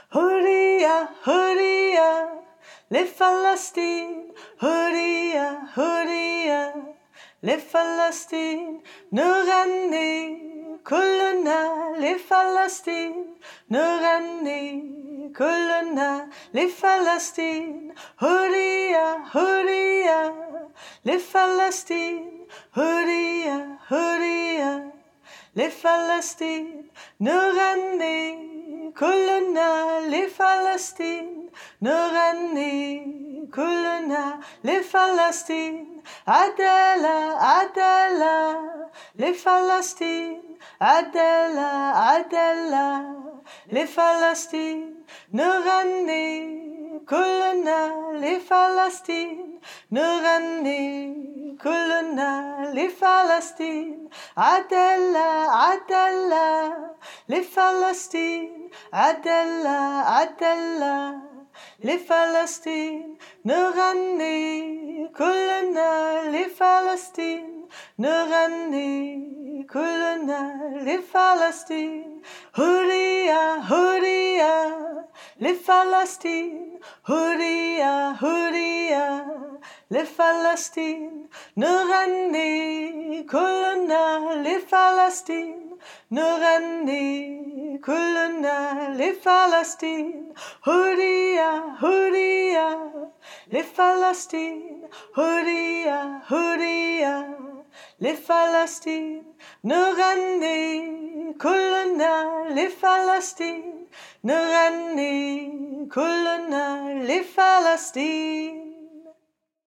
Hurria, hurria, les Palestine, hurria, hurria, les Palestine, نغني كلنا لفلسطين نغني كلنا لفلسطين هوريا هوريا لفلسطين هوريا هوريا لفلسطين نغني كلنا لفلسطين نغني كلنا لفلسطين عدالة عدالة لفلسطين عدالة عدالة لفلسطين نغني كلنا لفلسطين نغني كلنا لفلسطين عدالة عدالة لفلسطين عدالة عدالة لفلسطين نغني كلنا لفلسطين نغني كلنا لفلسطين هوريا هوريا لفلسطين هوريا هوريا لفلسطين نغني كلنا لفلسطين نغني كلنا لفلسطين هوريا هوريا لفلسطين هوريا هوريا لفلسطين نغني كلنا لفلسطين نغني كلنا لفلسطين